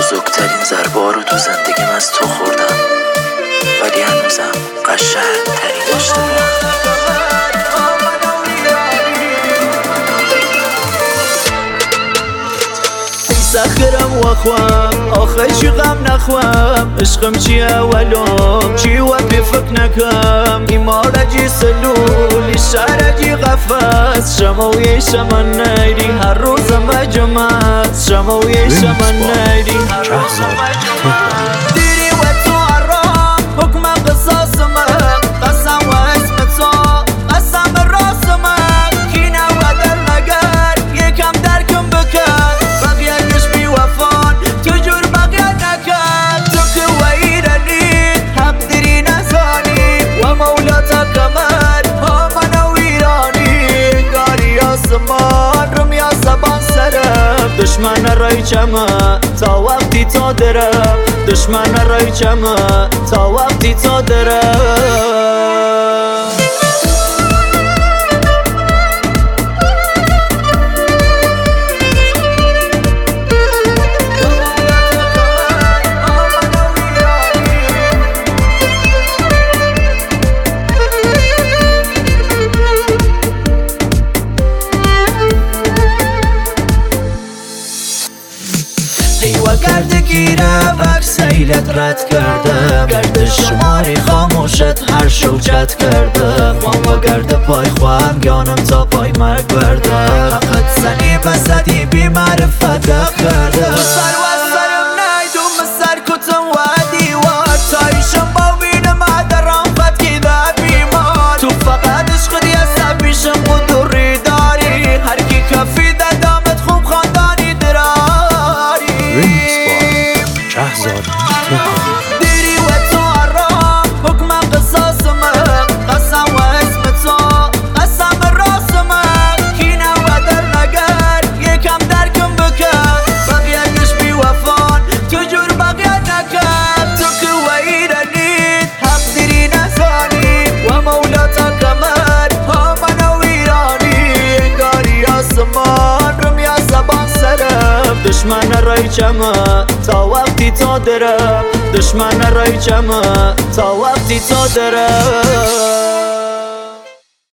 بزرگترین ضربه رو تو زندگیم از تو خوردم، ولی هنوزم قشنگترین اشتباه. سخرم واخوام آخه چی غم نخوام، عشقم چی اولم چی و بفک نکم، ایمارجی سلولی شارجی قفص، شموی شمن نیری هر روز مجمع، شموی شمن نیری هر روز مجمع. دیری و تو عرام حکم قصاصم، قسم و اسم تو قسم راسم، کینه و در مگر یکم درکم بکن، دشمن رایچمه تا وقتی تا درم، دشمن رایچمه تا وقتی تا درم. و گرد گیره و سیلت رد کردم، گرد شماری خاموشت هر شوچت کردم، و گرد پای خواهم گانم تا پای مرگ بردم، فقط زنی بزدی بی معرفت دق کردم، سر و سرم نیدوم سر کتم و دیوار، تایشم با بینم درام خط کیده بیمار، تو فقط عشق دیسته پیشم قدوری داری، هر کی کفی دامت خوب خاندانی دراری. دیری و تو عرام حکم قصاصم، قسم و اسم تو قسم راسم، کینه و در نگر یکم درکم بکن، بقیهش بی وفان تو جور بقیه نکن، تو که ویرانید حق دیری نزانی، و مولاتا کمر ها من ویرانی، انگاری آسمان رمی زبان سرم، دشمن رایچمه تا وقتی تا درم، دشمن رایچمه تا وقتی تا درم.